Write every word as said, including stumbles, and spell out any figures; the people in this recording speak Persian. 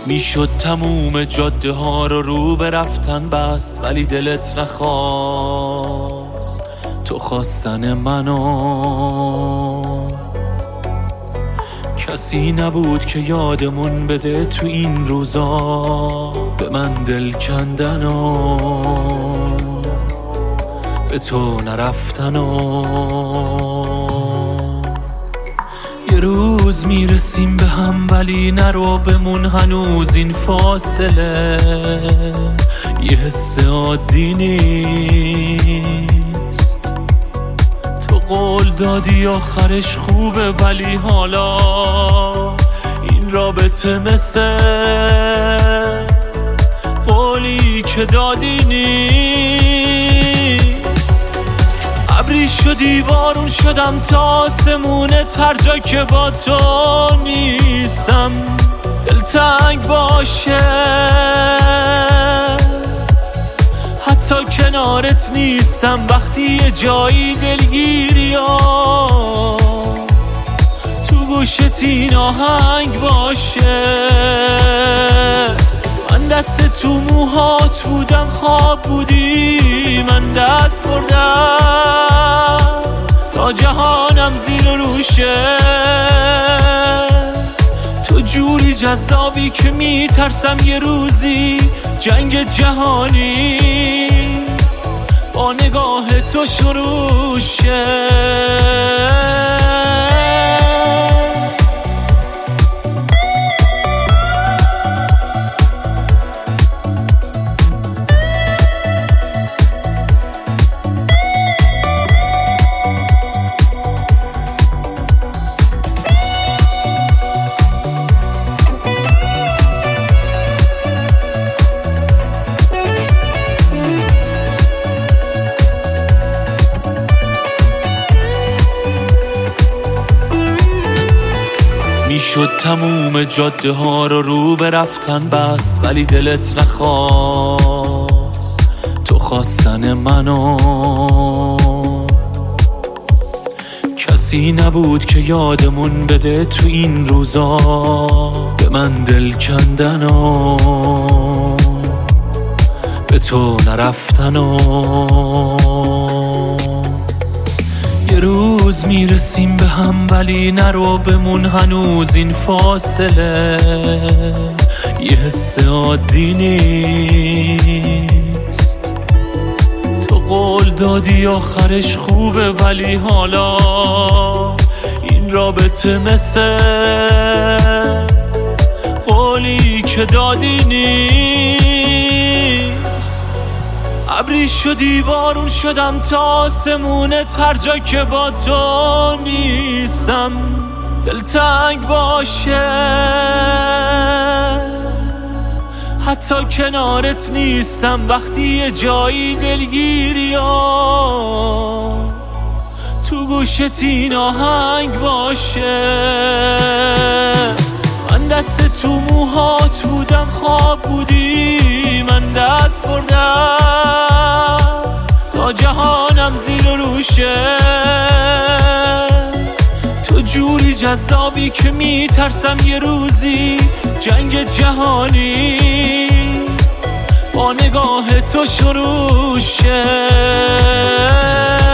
میشد تموم جاده ها رو رو به رفتن بست، ولی دلت نخواست تو خواستن منو. کسی نبود که یادمون بده تو این روزا به من دل کندنو، به تو نرفتنو. یه روز میرسیم به هم ولی نرو بمون هنوز این فاصله، یه حس عادی نیست. تو قول دادی آخرش خوبه ولی حالا این رابطه مثل قولی که دادی نیست. ابری شدی بارون شدم تا آسمونت هر جا که با تو نیستم دلتنگ باشه، حتی کنارت نیستم وقتی یه جایی دلگیری ها تو گوشت این آهنگ باشه. من دست تو موهات بودم خواب بودی، من دست بردم تا جهانم زیر و روشه. تو جوری جذابی که میترسم یه روزی جنگ جهانی با نگاه تو شروع شه. میشد تموم جاده ها رو رو به رفتن بست، ولی دلت نخواست تو خواستن منو. کسی نبود که یادمون بده تو این روزا به من دل کندنو، به تو نرفتنو. یه روز میرسیم به هم ولی نرو بمون هنوز این فاصله، یه حس عادی نیست. تو قول دادی آخرش خوبه ولی حالا این رابطه مثل قولی که دادی نیست. ابری شدی بارون شدم تا آسمونت هر جا که با تو نیستم دلتنگ باشه، حتی کنارت نیستم وقتی یه جایی دلگیری ها تو گوشت این آهنگ باشه. من دست تو موهات بودم خواب بودی، من دست بردم تا جهانم زیر و روشه. تو جوری جذابی که میترسم یه روزی جنگ جهانی با نگاه تو شروع شه.